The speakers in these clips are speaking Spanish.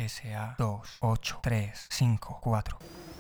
SA 2, 8, 3, 5, 4.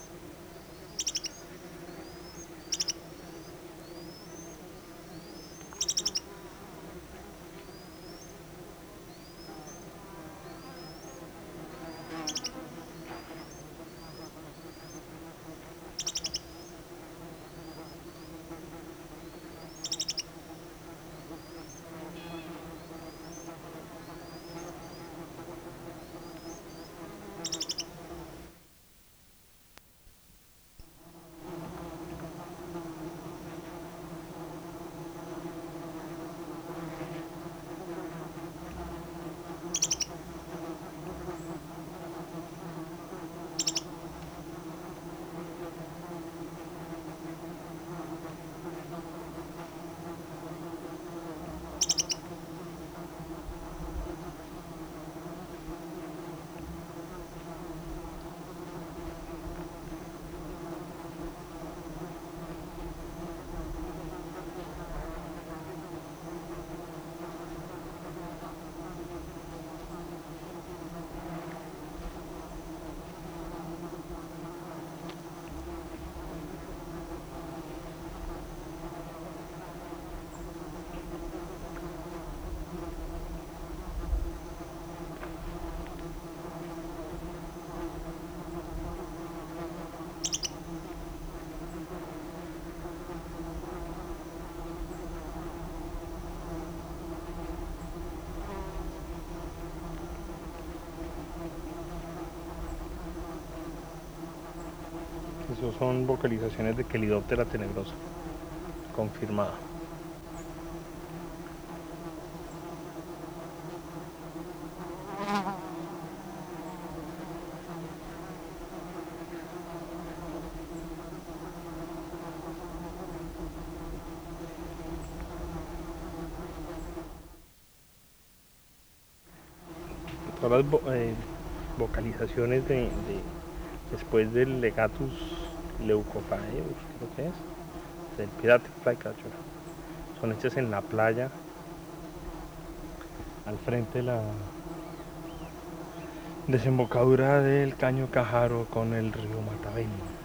Esos son vocalizaciones de Kelidoptera tenebrosa, confirmada. Todas las vocalizaciones después del Legatus leucopaeus, creo que es, del Piratic Flycatcher, son hechas en la playa, al frente de la desembocadura del Caño Cajaro con el río Mataveni.